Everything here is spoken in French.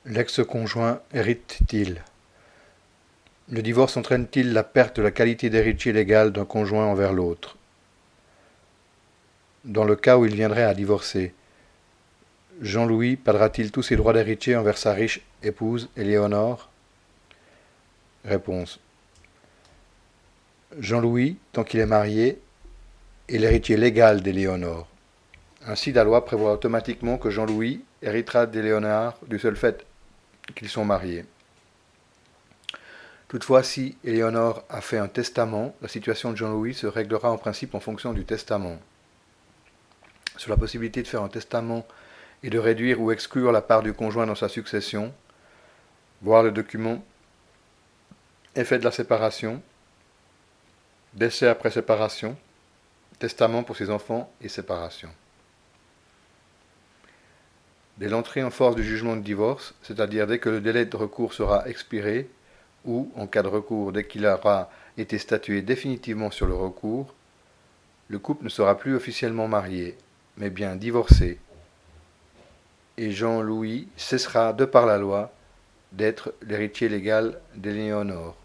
L'ex-conjoint hérite-t-il? Le divorce entraîne-t-il la perte de la qualité d'héritier légal d'un conjoint envers l'autre? Dans le cas où il viendrait à divorcer, Jean-Louis perdra-t-il tous ses droits d'héritier envers sa riche épouse, Éléonore? Réponse. Jean-Louis, tant qu'il est marié, est l'héritier légal d'Éléonore. Ainsi, la loi prévoit automatiquement que Jean-Louis héritera d'Éléonore du seul fait qu'ils sont mariés. Toutefois, si Éléonore a fait un testament, la situation de Jean-Louis se réglera en principe en fonction du testament. Sur la possibilité de faire un testament et de réduire ou exclure la part du conjoint dans sa succession, voir le document effet de la séparation, décès après séparation, testament pour ses enfants et séparation. Dès l'entrée en force du jugement de divorce, c'est-à-dire dès que le délai de recours sera expiré, ou, en cas de recours, dès qu'il aura été statué définitivement sur le recours, le couple ne sera plus officiellement marié, mais bien divorcé, et Jean-Louis cessera, de par la loi, d'être l'héritier légal d'Éléonore.